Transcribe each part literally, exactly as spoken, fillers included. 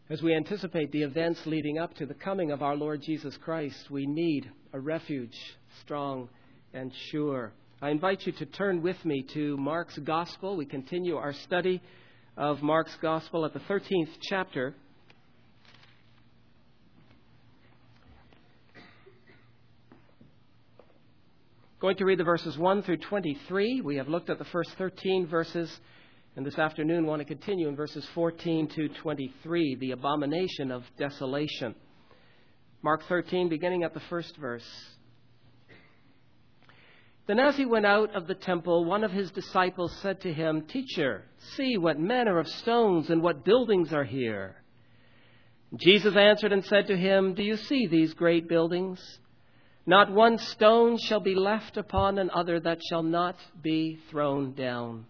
As we anticipate the events leading up to the coming of our Lord Jesus Christ, we need a refuge, strong and sure. I invite you to turn with me to Mark's Gospel. We continue our study of Mark's Gospel at the thirteenth chapter. Going to read the verses one through twenty-three. We have looked at the first thirteen verses, and this afternoon want to continue in verses fourteen to twenty-three, the abomination of desolation. Mark thirteen, beginning at the first verse. Then as he went out of the temple, one of his disciples said to him, "Teacher, see what manner of stones and what buildings are here." Jesus answered and said to him, "Do you see these great buildings? Not one stone shall be left upon another that shall not be thrown down."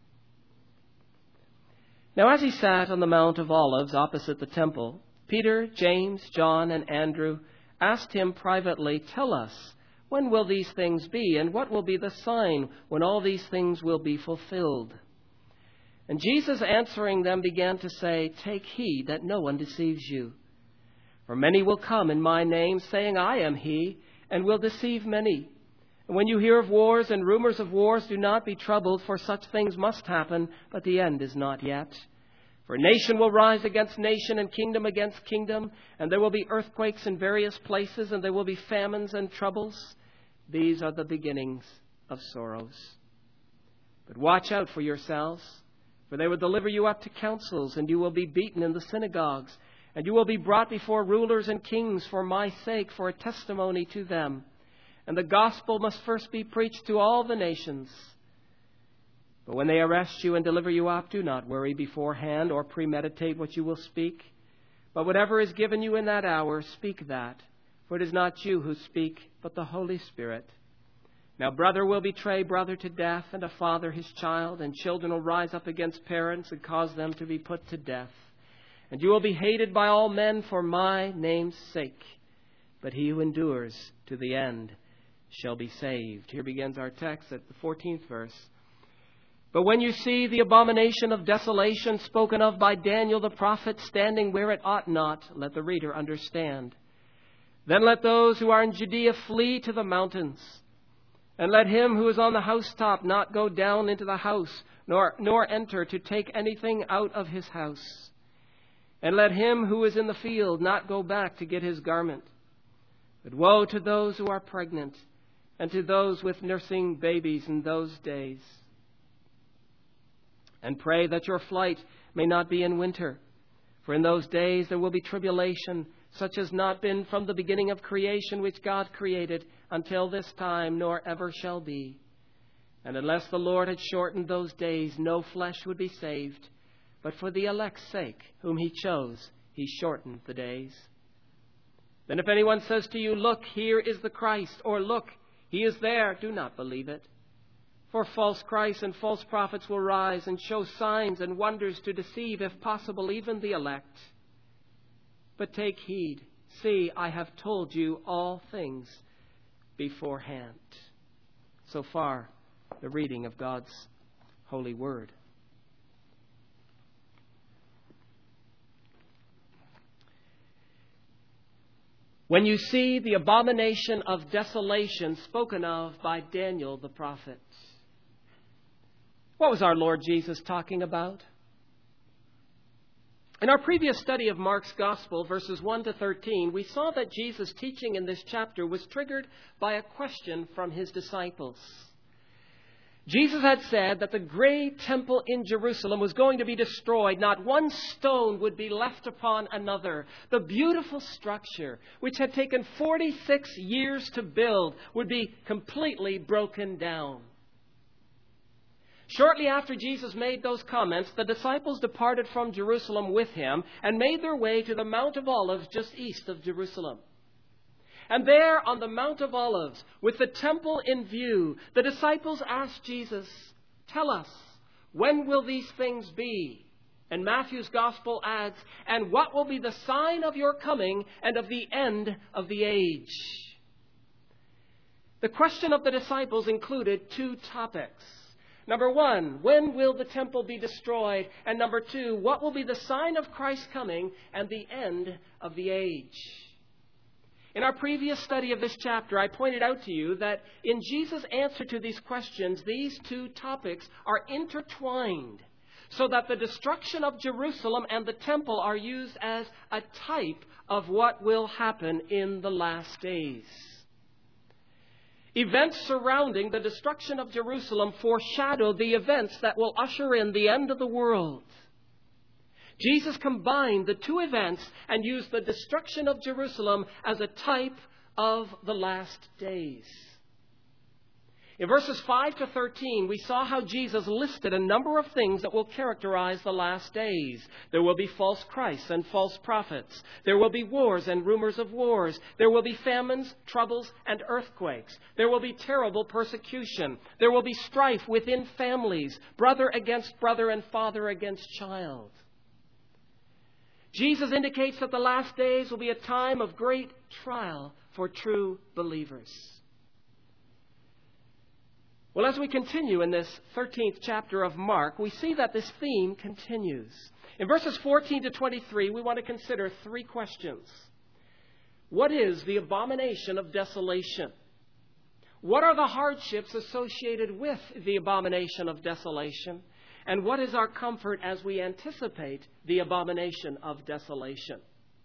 Now as he sat on the Mount of Olives opposite the temple, Peter, James, John, and Andrew asked him privately, "Tell us, when will these things be, and what will be the sign when all these things will be fulfilled?" And Jesus answering them began to say, "Take heed that no one deceives you. For many will come in my name, saying, 'I am he,' and will deceive many. And when you hear of wars and rumors of wars, do not be troubled, for such things must happen, but the end is not yet. For nation will rise against nation and kingdom against kingdom, and there will be earthquakes in various places, and there will be famines and troubles. These are the beginnings of sorrows. But watch out for yourselves, for they will deliver you up to councils, and you will be beaten in the synagogues, and you will be brought before rulers and kings for my sake, for a testimony to them. And the gospel must first be preached to all the nations. But when they arrest you and deliver you up, do not worry beforehand or premeditate what you will speak. But whatever is given you in that hour, speak that. For it is not you who speak, but the Holy Spirit. Now brother will betray brother to death, and a father his child, and children will rise up against parents and cause them to be put to death. And you will be hated by all men for my name's sake. But he who endures to the end shall be saved." Here begins our text at the fourteenth verse. "But when you see the abomination of desolation spoken of by Daniel the prophet standing where it ought not, let the reader understand. Then let those who are in Judea flee to the mountains. And let him who is on the housetop not go down into the house, nor, nor enter to take anything out of his house. And let him who is in the field not go back to get his garment. But woe to those who are pregnant, and to those with nursing babies in those days. And pray that your flight may not be in winter. For in those days there will be tribulation, such as not been from the beginning of creation which God created until this time, nor ever shall be. And unless the Lord had shortened those days, no flesh would be saved. But for the elect's sake, whom he chose, he shortened the days. Then if anyone says to you, 'Look, here is the Christ,' or 'Look, he is there,' do not believe it. For false Christs and false prophets will rise and show signs and wonders to deceive, if possible, even the elect. But take heed. See, I have told you all things beforehand." So far, the reading of God's holy word. When you see the abomination of desolation spoken of by Daniel the prophet. What was our Lord Jesus talking about? In our previous study of Mark's Gospel, verses one to thirteen, we saw that Jesus' teaching in this chapter was triggered by a question from his disciples. Jesus had said that the great temple in Jerusalem was going to be destroyed. Not one stone would be left upon another. The beautiful structure, which had taken forty-six years to build, would be completely broken down. Shortly after Jesus made those comments, the disciples departed from Jerusalem with him and made their way to the Mount of Olives just east of Jerusalem. And there on the Mount of Olives, with the temple in view, the disciples asked Jesus, "Tell us, when will these things be?" And Matthew's Gospel adds, "And what will be the sign of your coming and of the end of the age?" The question of the disciples included two topics. Number one, when will the temple be destroyed? And number two, what will be the sign of Christ's coming and the end of the age? In our previous study of this chapter, I pointed out to you that in Jesus' answer to these questions, these two topics are intertwined, so that the destruction of Jerusalem and the temple are used as a type of what will happen in the last days. Events surrounding the destruction of Jerusalem foreshadow the events that will usher in the end of the world. Jesus combined the two events and used the destruction of Jerusalem as a type of the last days. In verses five to thirteen, we saw how Jesus listed a number of things that will characterize the last days. There will be false Christs and false prophets. There will be wars and rumors of wars. There will be famines, troubles, and earthquakes. There will be terrible persecution. There will be strife within families, brother against brother and father against child. Jesus indicates that the last days will be a time of great trial for true believers. Well, as we continue in this thirteenth chapter of Mark, we see that this theme continues. In verses fourteen to twenty-three, we want to consider three questions. What is the abomination of desolation? What are the hardships associated with the abomination of desolation? And what is our comfort as we anticipate the abomination of desolation?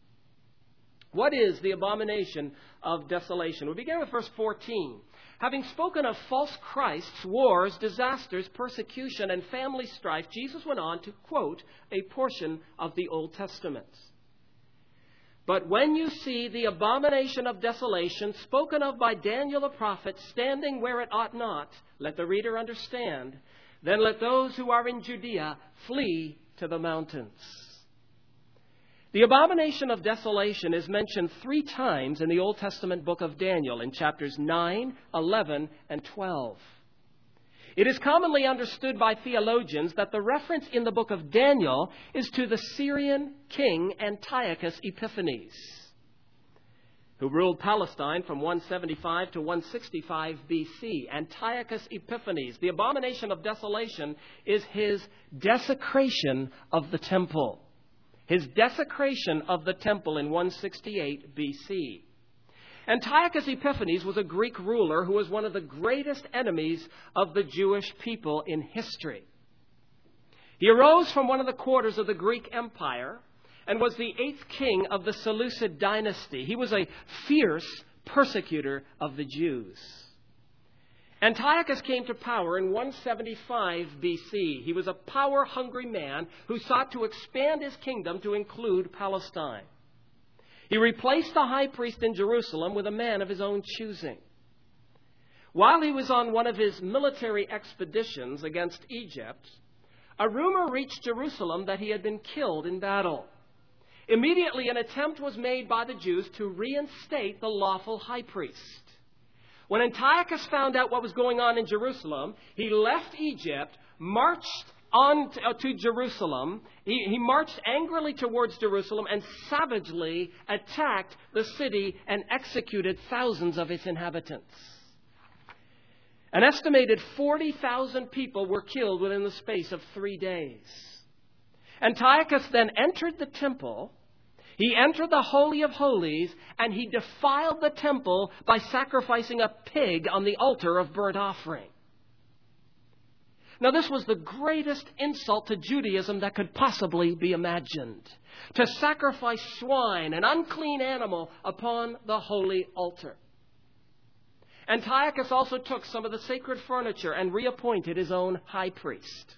What is the abomination of desolation? We begin with verse fourteen. Having spoken of false Christs, wars, disasters, persecution, and family strife, Jesus went on to quote a portion of the Old Testament. But when you see the abomination of desolation spoken of by Daniel the prophet standing where it ought not, let the reader understand, then let those who are in Judea flee to the mountains. The abomination of desolation is mentioned three times in the Old Testament book of Daniel in chapters nine, eleven, and twelve. It is commonly understood by theologians that the reference in the book of Daniel is to the Syrian king Antiochus Epiphanes, who ruled Palestine from one seventy-five to one sixty-five B C. Antiochus Epiphanes, the abomination of desolation, is his desecration of the temple. His desecration of the temple in one sixty-eight B C. Antiochus Epiphanes was a Greek ruler who was one of the greatest enemies of the Jewish people in history. He arose from one of the quarters of the Greek Empire and was the eighth king of the Seleucid dynasty. He was a fierce persecutor of the Jews. Antiochus came to power in one seventy-five B C. He was a power-hungry man who sought to expand his kingdom to include Palestine. He replaced the high priest in Jerusalem with a man of his own choosing. While he was on one of his military expeditions against Egypt, a rumor reached Jerusalem that he had been killed in battle. Immediately, an attempt was made by the Jews to reinstate the lawful high priest. When Antiochus found out what was going on in Jerusalem, he left Egypt, marched on to, uh, to Jerusalem. He, he marched angrily towards Jerusalem and savagely attacked the city and executed thousands of its inhabitants. An estimated forty thousand people were killed within the space of three days. Antiochus then entered the temple. He entered the Holy of Holies, and he defiled the temple by sacrificing a pig on the altar of burnt offering. Now, this was the greatest insult to Judaism that could possibly be imagined. To sacrifice swine, an unclean animal, upon the holy altar. Antiochus also took some of the sacred furniture and reappointed his own high priest.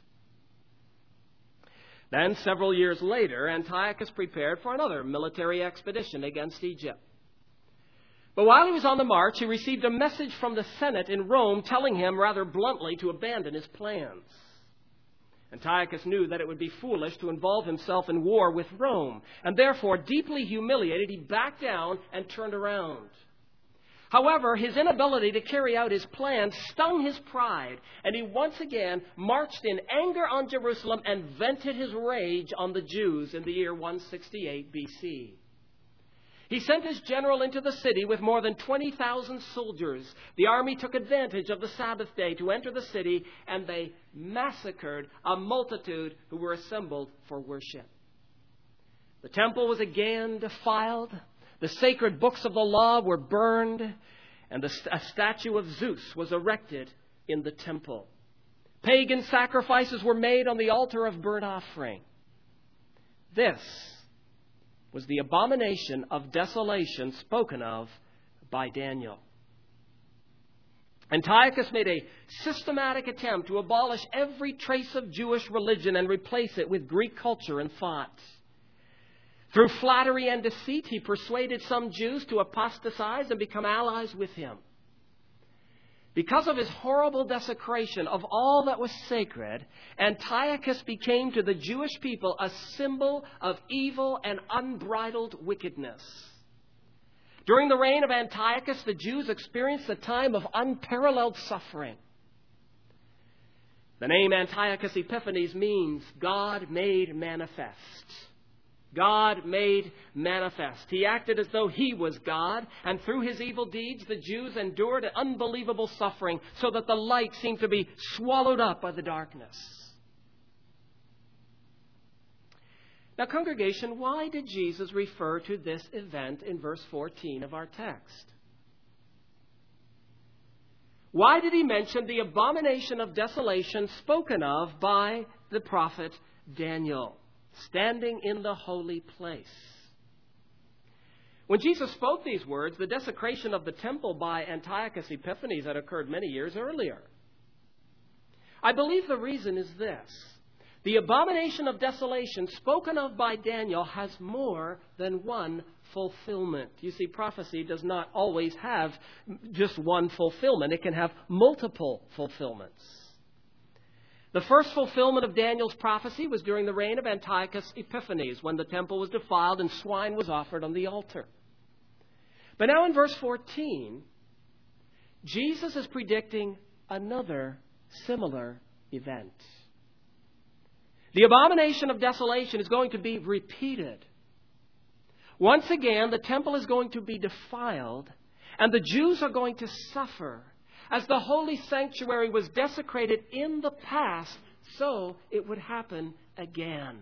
Then, several years later, Antiochus prepared for another military expedition against Egypt. But while he was on the march, he received a message from the Senate in Rome telling him rather bluntly to abandon his plans. Antiochus knew that it would be foolish to involve himself in war with Rome, and therefore, deeply humiliated, he backed down and turned around. However, his inability to carry out his plan stung his pride, and he once again marched in anger on Jerusalem and vented his rage on the Jews in the year one sixty-eight B C. He sent his general into the city with more than twenty thousand soldiers. The army took advantage of the Sabbath day to enter the city, and they massacred a multitude who were assembled for worship. The temple was again defiled. The sacred books of the law were burned, and the, a statue of Zeus was erected in the temple. Pagan sacrifices were made on the altar of burnt offering. This was the abomination of desolation spoken of by Daniel. Antiochus made a systematic attempt to abolish every trace of Jewish religion and replace it with Greek culture and thought. Through flattery and deceit, he persuaded some Jews to apostatize and become allies with him. Because of his horrible desecration of all that was sacred, Antiochus became to the Jewish people a symbol of evil and unbridled wickedness. During the reign of Antiochus, the Jews experienced a time of unparalleled suffering. The name Antiochus Epiphanes means God made manifest. God made manifest. He acted as though he was God, and through his evil deeds, the Jews endured an unbelievable suffering so that the light seemed to be swallowed up by the darkness. Now, congregation, why did Jesus refer to this event in verse fourteen of our text? Why did he mention the abomination of desolation spoken of by the prophet Daniel, standing in the holy place? When Jesus spoke these words, the desecration of the temple by Antiochus Epiphanes had occurred many years earlier. I believe the reason is this. The abomination of desolation spoken of by Daniel has more than one fulfillment. You see, prophecy does not always have just one fulfillment. It can have multiple fulfillments. The first fulfillment of Daniel's prophecy was during the reign of Antiochus Epiphanes, when the temple was defiled and swine was offered on the altar. But now in verse fourteen, Jesus is predicting another similar event. The abomination of desolation is going to be repeated. Once again, the temple is going to be defiled, and the Jews are going to suffer. As the holy sanctuary was desecrated in the past, so it would happen again.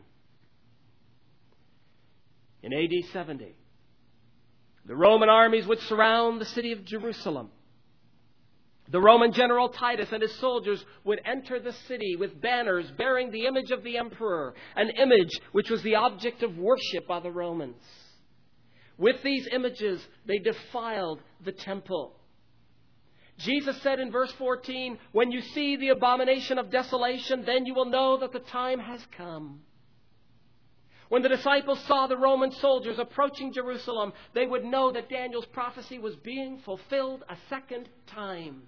In A D seventy, the Roman armies would surround the city of Jerusalem. The Roman general Titus and his soldiers would enter the city with banners bearing the image of the emperor, an image which was the object of worship by the Romans. With these images, they defiled the temple. Jesus said in verse fourteen, "When you see the abomination of desolation, then you will know that the time has come." When the disciples saw the Roman soldiers approaching Jerusalem, they would know that Daniel's prophecy was being fulfilled a second time.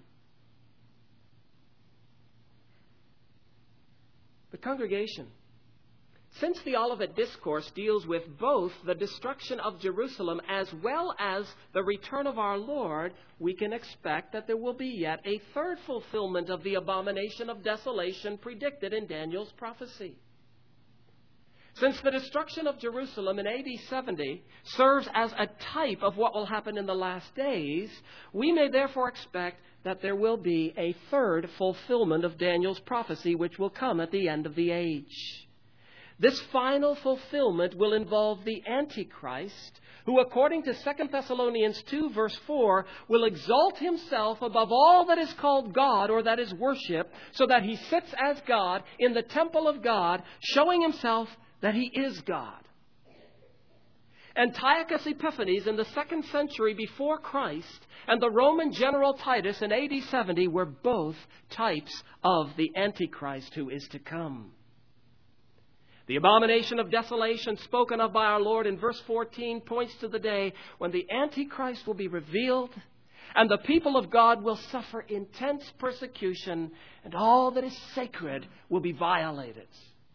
The congregation, since the Olivet Discourse deals with both the destruction of Jerusalem as well as the return of our Lord, we can expect that there will be yet a third fulfillment of the abomination of desolation predicted in Daniel's prophecy. Since the destruction of Jerusalem in A D seventy serves as a type of what will happen in the last days, we may therefore expect that there will be a third fulfillment of Daniel's prophecy, which will come at the end of the age. This final fulfillment will involve the Antichrist, who, according to Second Thessalonians two, verse four, will exalt himself above all that is called God or that is worship, so that he sits as God in the temple of God, showing himself that he is God. Antiochus Epiphanes in the second century before Christ and the Roman general Titus in A D seventy were both types of the Antichrist who is to come. The abomination of desolation spoken of by our Lord in verse fourteen points to the day when the Antichrist will be revealed and the people of God will suffer intense persecution and all that is sacred will be violated.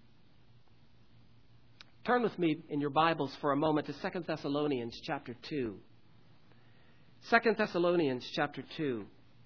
Turn with me in your Bibles for a moment to Second Thessalonians chapter two. Second Thessalonians chapter two.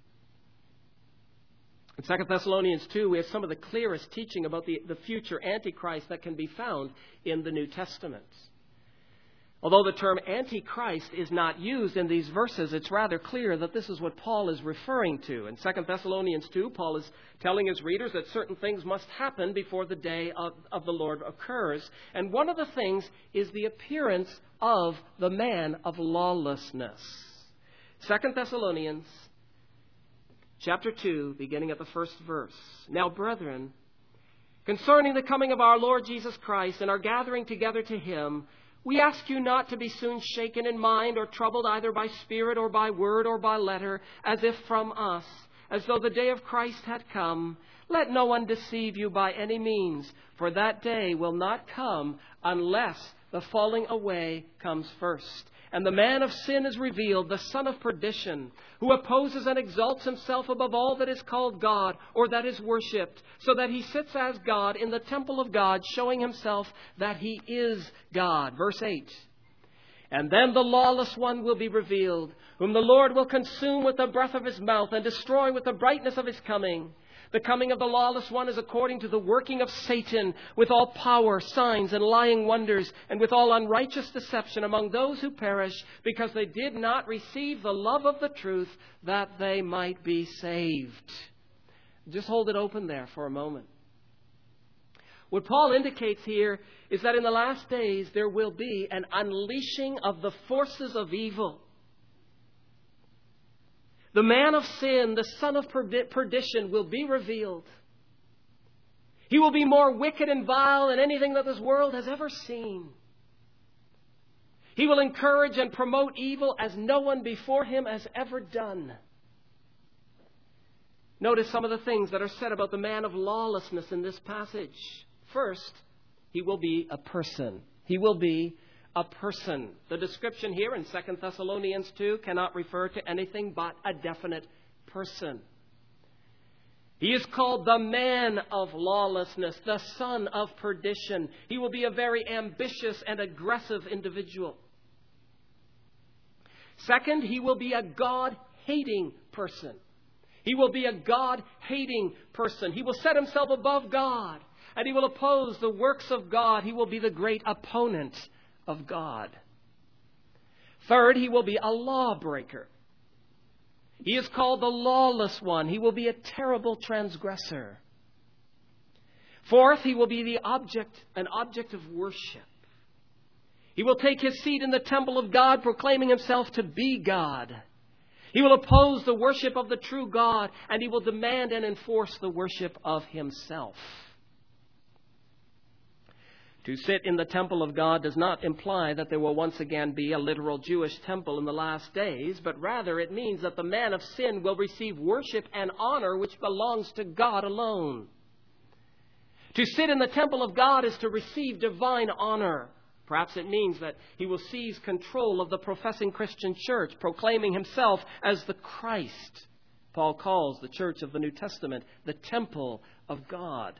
In Second Thessalonians two, we have some of the clearest teaching about the, the future Antichrist that can be found in the New Testament. Although the term Antichrist is not used in these verses, it's rather clear that this is what Paul is referring to. In Second Thessalonians two, Paul is telling his readers that certain things must happen before the day of, of the Lord occurs. And one of the things is the appearance of the man of lawlessness. Second Thessalonians chapter two, beginning at the first verse. Now, brethren, concerning the coming of our Lord Jesus Christ and our gathering together to him, we ask you not to be soon shaken in mind or troubled either by spirit or by word or by letter, as if from us, as though the day of Christ had come. Let no one deceive you by any means, for that day will not come unless the falling away comes first. And the man of sin is revealed, the son of perdition, who opposes and exalts himself above all that is called God or that is worshipped, so that he sits as God in the temple of God, showing himself that he is God. Verse eight. And then the lawless one will be revealed, whom the Lord will consume with the breath of his mouth and destroy with the brightness of his coming. The coming of the lawless one is according to the working of Satan, with all power, signs, and lying wonders, and with all unrighteous deception among those who perish, because they did not receive the love of the truth, that they might be saved. Just hold it open there for a moment. What Paul indicates here is that in the last days there will be an unleashing of the forces of evil. The man of sin, the son of perdition, will be revealed. He will be more wicked and vile than anything that this world has ever seen. He will encourage and promote evil as no one before him has ever done. Notice some of the things that are said about the man of lawlessness in this passage. First, he will be a person. He will be a person. The description here in Second Thessalonians two cannot refer to anything but a definite person. He is called the man of lawlessness, the son of perdition. He will be a very ambitious and aggressive individual. Second, he will be a God-hating person. He will be a God-hating person. He will set himself above God, and he will oppose the works of God. He will be the great opponent of God. Third, he will be a lawbreaker. He is called the lawless one. He will be a terrible transgressor. Fourth, he will be the object, an object of worship. He will take his seat in the temple of God, proclaiming himself to be God. He will oppose the worship of the true God, and he will demand and enforce the worship of himself. To sit in the temple of God does not imply that there will once again be a literal Jewish temple in the last days, but rather it means that the man of sin will receive worship and honor which belongs to God alone. To sit in the temple of God is to receive divine honor. Perhaps it means that he will seize control of the professing Christian church, proclaiming himself as the Christ. Paul calls the church of the New Testament the temple of God.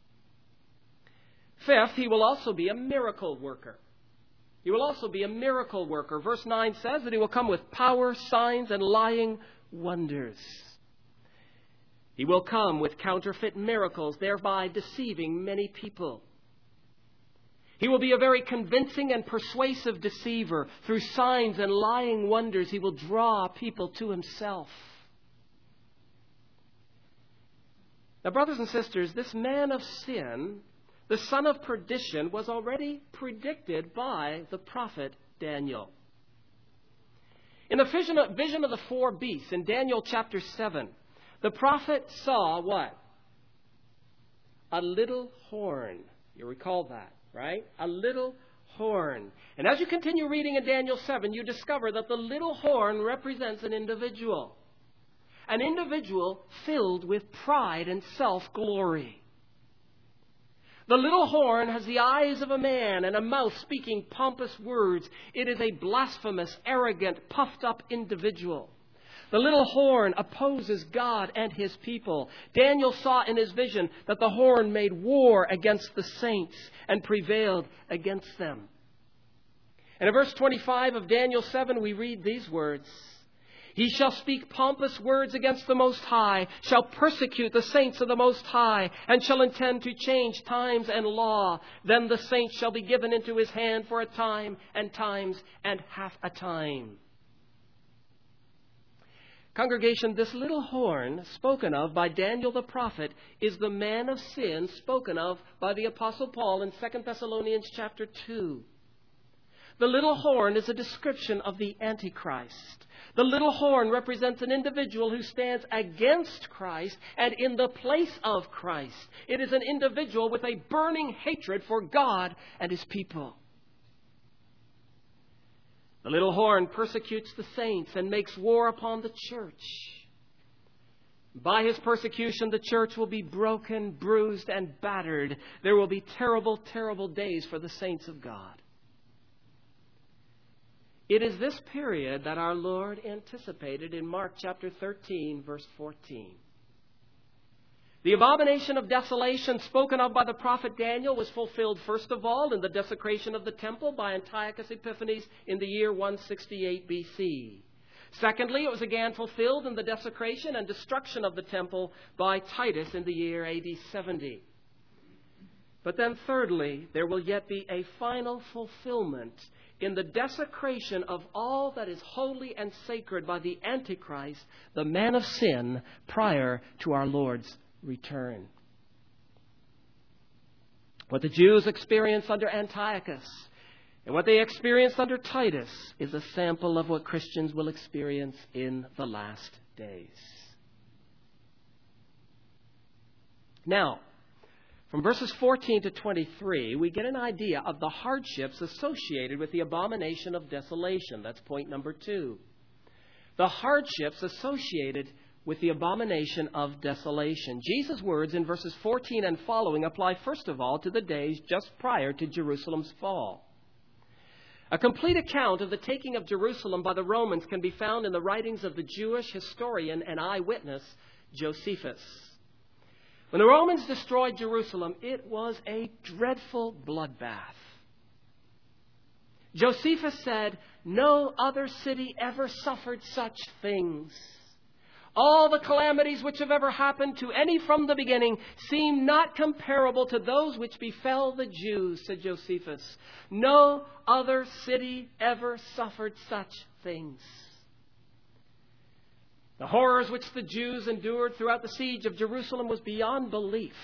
Fifth, he will also be a miracle worker. He will also be a miracle worker. Verse nine says that he will come with power, signs, and lying wonders. He will come with counterfeit miracles, thereby deceiving many people. He will be a very convincing and persuasive deceiver. Through signs and lying wonders, he will draw people to himself. Now, brothers and sisters, this man of sin, the son of perdition, was already predicted by the prophet Daniel. In the vision of, vision of the four beasts in Daniel chapter seven, the prophet saw what? A little horn. You recall that, right? A little horn. And as you continue reading in Daniel seven, you discover that the little horn represents an individual. An individual filled with pride and self-glory. The little horn has the eyes of a man and a mouth speaking pompous words. It is a blasphemous, arrogant, puffed-up individual. The little horn opposes God and his people. Daniel saw in his vision that the horn made war against the saints and prevailed against them. And in verse twenty-five of Daniel seven, we read these words. He shall speak pompous words against the Most High, shall persecute the saints of the Most High, and shall intend to change times and law. Then the saints shall be given into his hand for a time and times and half a time. Congregation, this little horn spoken of by Daniel the prophet is the man of sin spoken of by the Apostle Paul in Second Thessalonians chapter two. The little horn is a description of the Antichrist. The little horn represents an individual who stands against Christ and in the place of Christ. It is an individual with a burning hatred for God and his people. The little horn persecutes the saints and makes war upon the church. By his persecution, the church will be broken, bruised, and battered. There will be terrible, terrible days for the saints of God. It is this period that our Lord anticipated in Mark chapter thirteen, verse fourteen. The abomination of desolation spoken of by the prophet Daniel was fulfilled first of all in the desecration of the temple by Antiochus Epiphanes in the year one sixty-eight B C. Secondly, it was again fulfilled in the desecration and destruction of the temple by Titus in the year A D seventy. But then thirdly, there will yet be a final fulfillment in the desecration of all that is holy and sacred by the Antichrist, the man of sin, prior to our Lord's return. What the Jews experienced under Antiochus and what they experienced under Titus is a sample of what Christians will experience in the last days. Now, from verses fourteen to twenty-three, we get an idea of the hardships associated with the abomination of desolation. That's point number two. The hardships associated with the abomination of desolation. Jesus' words in verses fourteen and following apply first of all to the days just prior to Jerusalem's fall. A complete account of the taking of Jerusalem by the Romans can be found in the writings of the Jewish historian and eyewitness Josephus. When the Romans destroyed Jerusalem, it was a dreadful bloodbath. Josephus said, "No other city ever suffered such things. All the calamities which have ever happened to any from the beginning seem not comparable to those which befell the Jews," said Josephus. "No other city ever suffered such things." The horrors which the Jews endured throughout the siege of Jerusalem was beyond belief.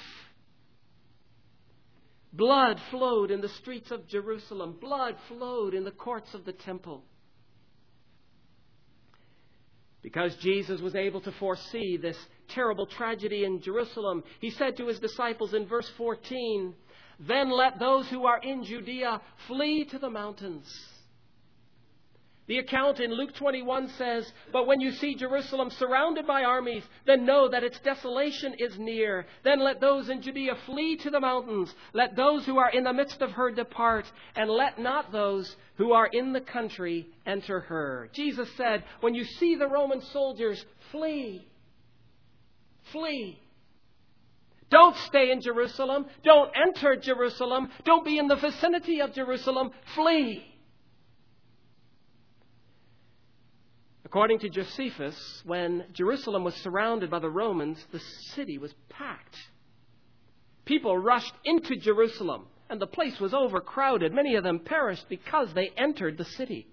Blood flowed in the streets of Jerusalem. Blood flowed in the courts of the temple. Because Jesus was able to foresee this terrible tragedy in Jerusalem, he said to his disciples in verse fourteen, "Then let those who are in Judea flee to the mountains." The account in Luke twenty-one says, "But when you see Jerusalem surrounded by armies, then know that its desolation is near. Then let those in Judea flee to the mountains. Let those who are in the midst of her depart, and let not those who are in the country enter her." Jesus said, when you see the Roman soldiers, flee. Flee. Don't stay in Jerusalem. Don't enter Jerusalem. Don't be in the vicinity of Jerusalem. Flee. According to Josephus, when Jerusalem was surrounded by the Romans, the city was packed. People rushed into Jerusalem, and the place was overcrowded. Many of them perished because they entered the city.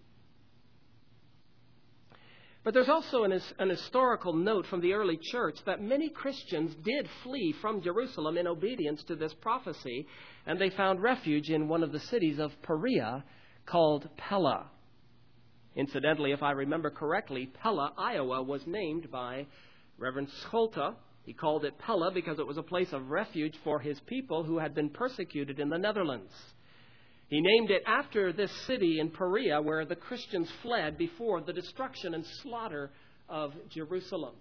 But there's also an, an historical note from the early church that many Christians did flee from Jerusalem in obedience to this prophecy, and they found refuge in one of the cities of Perea called Pella. Incidentally, if I remember correctly, Pella, Iowa, was named by Reverend Scholta. He called it Pella because it was a place of refuge for his people who had been persecuted in the Netherlands. He named it after this city in Perea where the Christians fled before the destruction and slaughter of Jerusalem.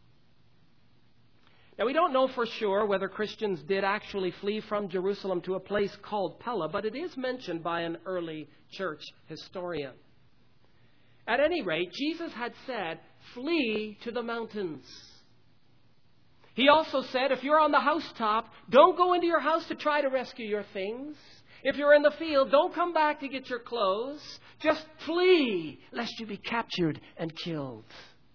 Now, we don't know for sure whether Christians did actually flee from Jerusalem to a place called Pella, but it is mentioned by an early church historian. At any rate, Jesus had said, "Flee to the mountains." He also said, if you're on the housetop, don't go into your house to try to rescue your things. If you're in the field, don't come back to get your clothes. Just flee, lest you be captured and killed.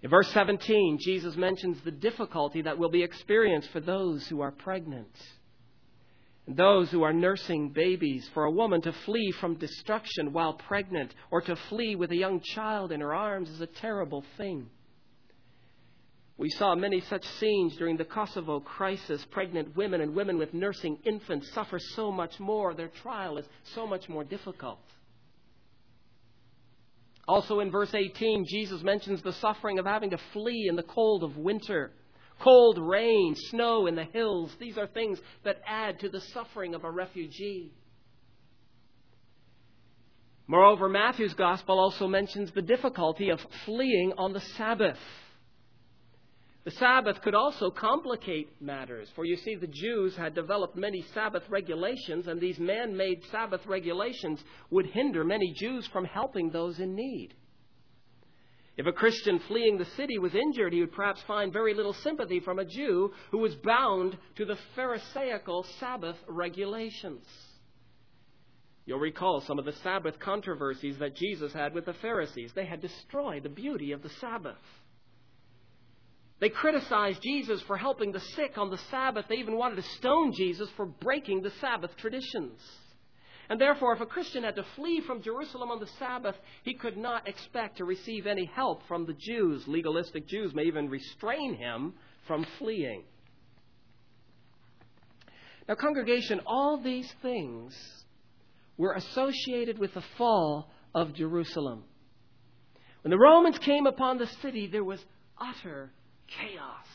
In verse seventeen, Jesus mentions the difficulty that will be experienced for those who are pregnant and those who are nursing babies. For a woman to flee from destruction while pregnant or to flee with a young child in her arms is a terrible thing. We saw many such scenes during the Kosovo crisis. Pregnant women and women with nursing infants suffer so much more. Their trial is so much more difficult. Also in verse eighteen, Jesus mentions the suffering of having to flee in the cold of winter. Cold rain, snow in the hills. These are things that add to the suffering of a refugee. Moreover, Matthew's Gospel also mentions the difficulty of fleeing on the Sabbath. The Sabbath could also complicate matters, for you see, the Jews had developed many Sabbath regulations, and these man-made Sabbath regulations would hinder many Jews from helping those in need. If a Christian fleeing the city was injured, he would perhaps find very little sympathy from a Jew who was bound to the Pharisaical Sabbath regulations. You'll recall some of the Sabbath controversies that Jesus had with the Pharisees. They had destroyed the beauty of the Sabbath. They criticized Jesus for helping the sick on the Sabbath. They even wanted to stone Jesus for breaking the Sabbath traditions. And therefore, if a Christian had to flee from Jerusalem on the Sabbath, he could not expect to receive any help from the Jews. Legalistic Jews may even restrain him from fleeing. Now, congregation, all these things were associated with the fall of Jerusalem. When the Romans came upon the city, there was utter chaos.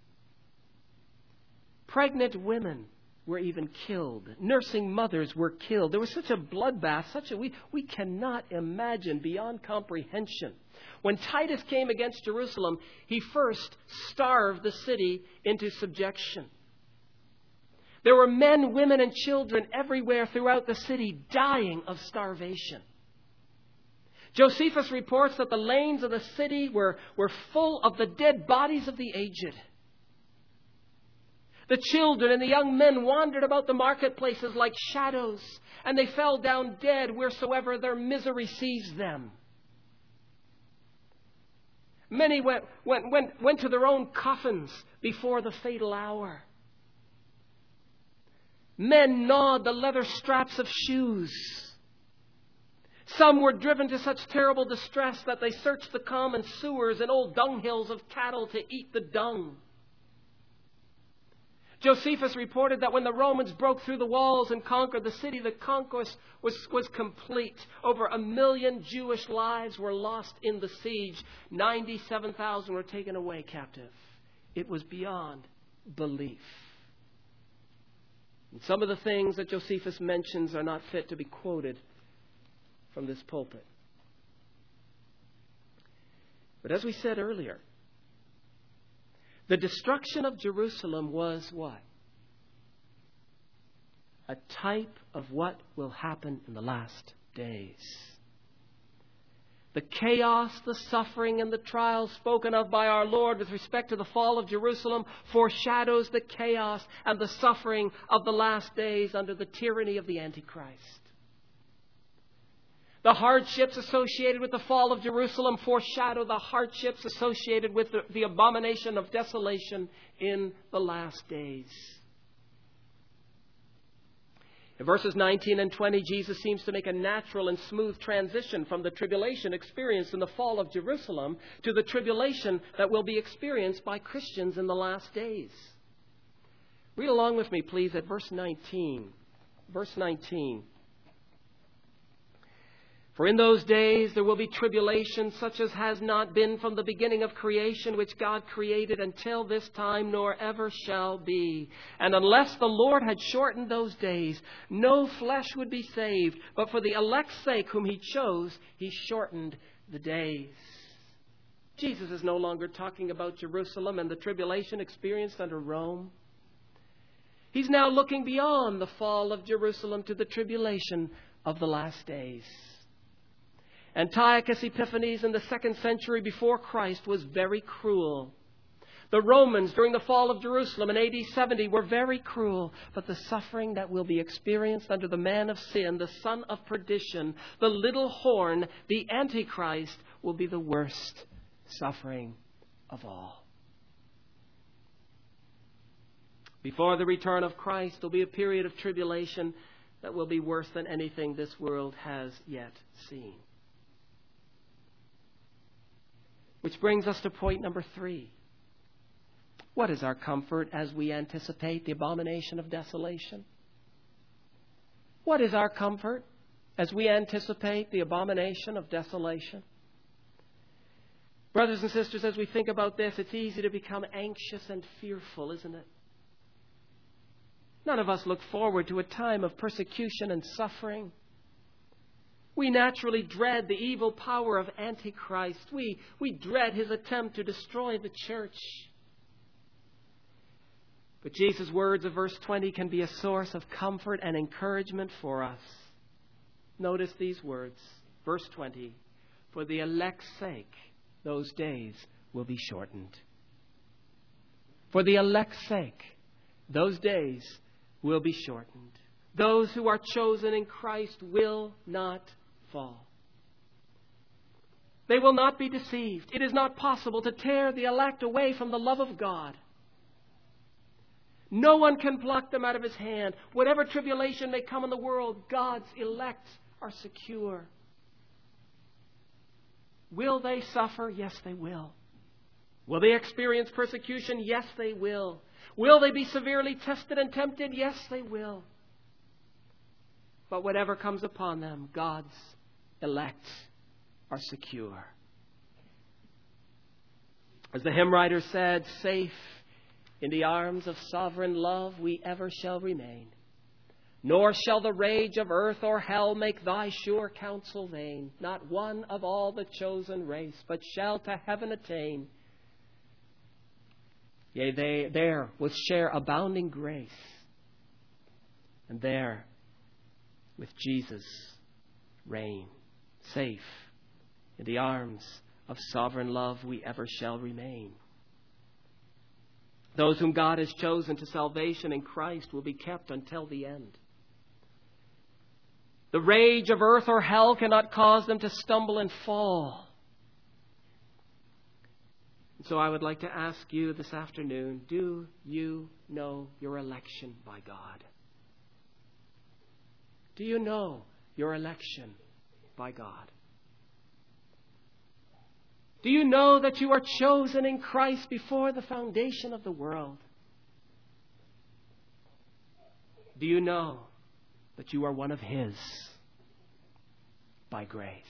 Pregnant women were even killed. Nursing mothers were killed. There was such a bloodbath, such a we we cannot imagine, beyond comprehension. When Titus came against Jerusalem, he first starved the city into subjection. There were men, women, and children everywhere throughout the city dying of starvation. Josephus reports that the lanes of the city were, were full of the dead bodies of the aged. The children and the young men wandered about the marketplaces like shadows, and they fell down dead wheresoever their misery seized them. Many went, went, went, went to their own coffins before the fatal hour. Men gnawed the leather straps of shoes. Some were driven to such terrible distress that they searched the common sewers and old dunghills of cattle to eat the dung. Josephus reported that when the Romans broke through the walls and conquered the city, the conquest was, was complete. Over a million Jewish lives were lost in the siege. ninety-seven thousand were taken away captive. It was beyond belief. And some of the things that Josephus mentions are not fit to be quoted from this pulpit. But as we said earlier, the destruction of Jerusalem was what? A type of what will happen in the last days. The chaos, the suffering, and the trials spoken of by our Lord with respect to the fall of Jerusalem foreshadows the chaos and the suffering of the last days under the tyranny of the Antichrist. The hardships associated with the fall of Jerusalem foreshadow the hardships associated with the, the abomination of desolation in the last days. In verses nineteen and twenty, Jesus seems to make a natural and smooth transition from the tribulation experienced in the fall of Jerusalem to the tribulation that will be experienced by Christians in the last days. Read along with me, please, at verse nineteen. Verse nineteen. For in those days there will be tribulation such as has not been from the beginning of creation, which God created until this time, nor ever shall be. And unless the Lord had shortened those days, no flesh would be saved. But for the elect's sake whom He chose, He shortened the days. Jesus is no longer talking about Jerusalem and the tribulation experienced under Rome. He's now looking beyond the fall of Jerusalem to the tribulation of the last days. Antiochus Epiphanes in the second century before Christ was very cruel. The Romans during the fall of Jerusalem in A D seventy were very cruel. But the suffering that will be experienced under the man of sin, the son of perdition, the little horn, the Antichrist, will be the worst suffering of all. Before the return of Christ, there'll be a period of tribulation that will be worse than anything this world has yet seen. Which brings us to point number three. What is our comfort as we anticipate the abomination of desolation? What is our comfort as we anticipate the abomination of desolation? Brothers and sisters, as we think about this, it's easy to become anxious and fearful, isn't it? None of us look forward to a time of persecution and suffering. We naturally dread the evil power of Antichrist. We, we dread his attempt to destroy the church. But Jesus' words of verse twenty can be a source of comfort and encouragement for us. Notice these words, verse twenty, "For the elect's sake, those days will be shortened." For the elect's sake, those days will be shortened. Those who are chosen in Christ will not fall. They will not be deceived. It is not possible to tear the elect away from the love of God. No one can pluck them out of his hand. Whatever tribulation may come in the world, God's elect are secure. Will they suffer? Yes, they will. Will they experience persecution? Yes, they will. Will they be severely tested and tempted? Yes, they will. But whatever comes upon them, God's elect are secure. As the hymn writer said, "Safe in the arms of sovereign love we ever shall remain. Nor shall the rage of earth or hell make thy sure counsel vain. Not one of all the chosen race, but shall to heaven attain. Yea, they there will share abounding grace, and there with Jesus reign. Safe in the arms of sovereign love we ever shall remain." Those whom God has chosen to salvation in Christ will be kept until the end. The rage of earth or hell cannot cause them to stumble and fall. And so I would like to ask you this afternoon, do you know your election by God? Do you know your election by God? Do you know that you are chosen in Christ before the foundation of the world? Do you know that you are one of His by grace?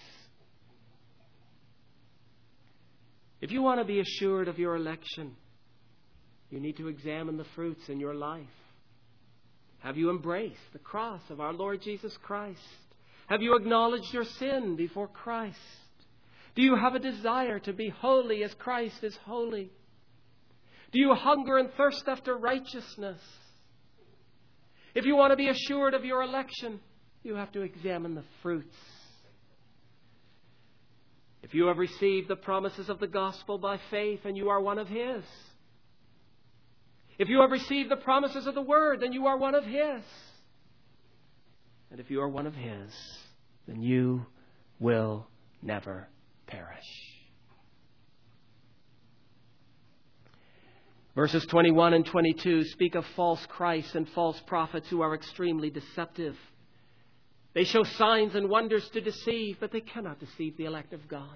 If you want to be assured of your election, you need to examine the fruits in your life. Have you embraced the cross of our Lord Jesus Christ? Have you acknowledged your sin before Christ? Do you have a desire to be holy as Christ is holy? Do you hunger and thirst after righteousness? If you want to be assured of your election, you have to examine the fruits. If you have received the promises of the gospel by faith, and you are one of His. If you have received the promises of the Word, then you are one of His. And if you are one of His, then you will never perish. Verses twenty-one and twenty-two speak of false Christs and false prophets who are extremely deceptive. They show signs and wonders to deceive, but they cannot deceive the elect of God.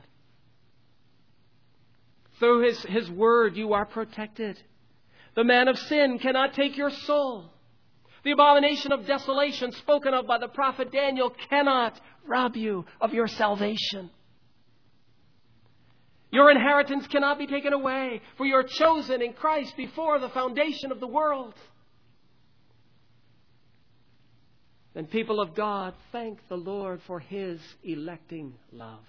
Through His, His Word you are protected. The man of sin cannot take your soul. The abomination of desolation spoken of by the prophet Daniel cannot rob you of your salvation. Your inheritance cannot be taken away, for you are chosen in Christ before the foundation of the world. Then, people of God, thank the Lord for His electing love.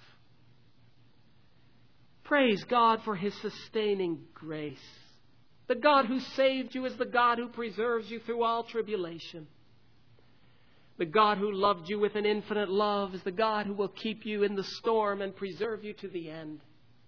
Praise God for His sustaining grace. The God who saved you is the God who preserves you through all tribulation. The God who loved you with an infinite love is the God who will keep you in the storm and preserve you to the end.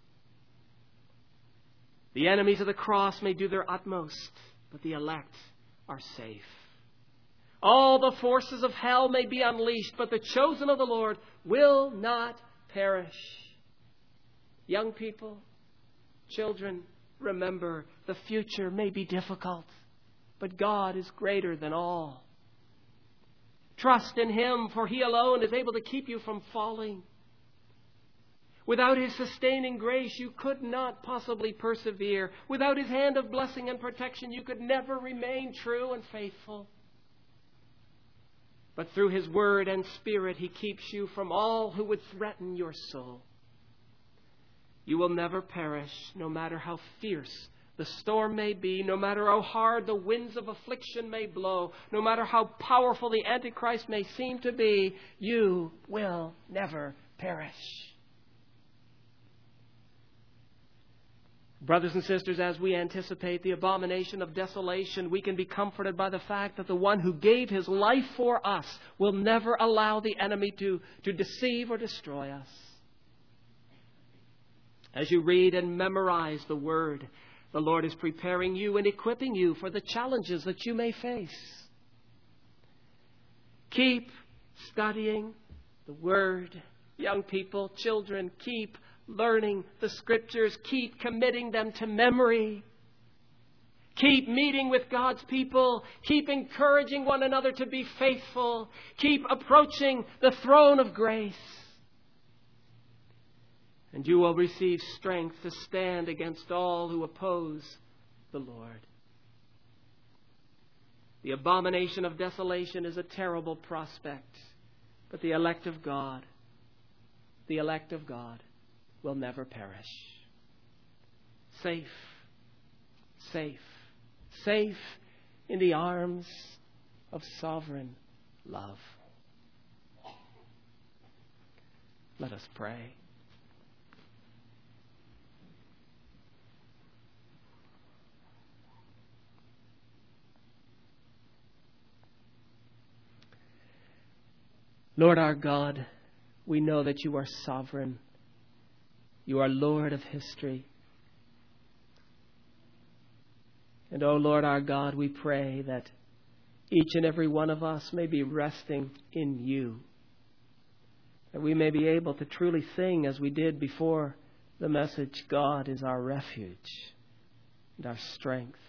The enemies of the cross may do their utmost, but the elect are safe. All the forces of hell may be unleashed, but the chosen of the Lord will not perish. Young people, children, remember, the future may be difficult, but God is greater than all. Trust in Him, for He alone is able to keep you from falling. Without His sustaining grace, you could not possibly persevere. Without His hand of blessing and protection, you could never remain true and faithful. But through His Word and Spirit, He keeps you from all who would threaten your soul. You will never perish, no matter how fierce the storm may be, no matter how hard the winds of affliction may blow, no matter how powerful the Antichrist may seem to be, you will never perish. Brothers and sisters, as we anticipate the abomination of desolation, we can be comforted by the fact that the one who gave His life for us will never allow the enemy to, to deceive or destroy us. As you read and memorize the Word, the Lord is preparing you and equipping you for the challenges that you may face. Keep studying the Word. Young people, children, keep learning the Scriptures. Keep committing them to memory. Keep meeting with God's people. Keep encouraging one another to be faithful. Keep approaching the throne of grace. And you will receive strength to stand against all who oppose the Lord. The abomination of desolation is a terrible prospect, but the elect of God, the elect of God will never perish. Safe, safe, safe in the arms of sovereign love. Let us pray. Lord our God, we know that You are sovereign. You are Lord of history. And, O Lord our God, we pray that each and every one of us may be resting in You. That we may be able to truly sing as we did before the message, God is our refuge and our strength,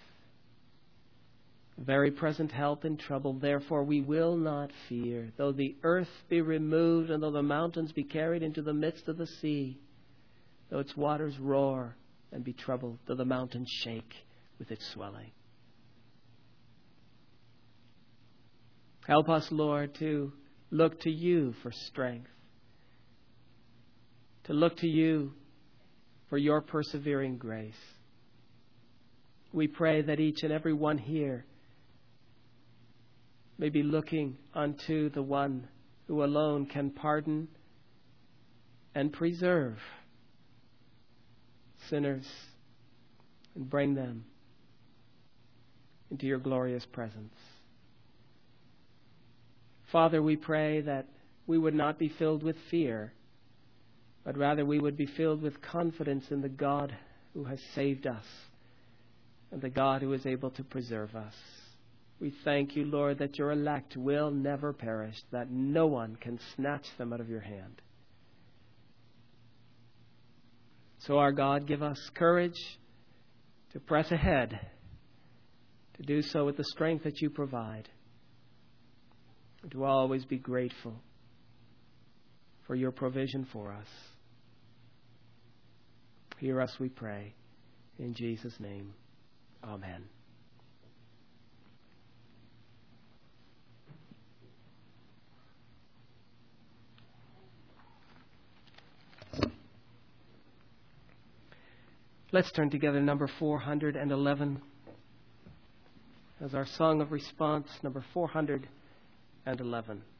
very present help in trouble. Therefore we will not fear, though the earth be removed and though the mountains be carried into the midst of the sea, though its waters roar and be troubled, though the mountains shake with its swelling. Help us, Lord, to look to You for strength, to look to You for Your persevering grace. We pray that each and every one here may be looking unto the one who alone can pardon and preserve sinners and bring them into Your glorious presence. Father, we pray that we would not be filled with fear, but rather we would be filled with confidence in the God who has saved us and the God who is able to preserve us. We thank You, Lord, that Your elect will never perish, that no one can snatch them out of Your hand. So, our God, give us courage to press ahead, to do so with the strength that You provide, and to always be grateful for Your provision for us. Hear us, we pray. In Jesus' name, amen. Let's turn together number four hundred eleven as our song of response, number four hundred eleven.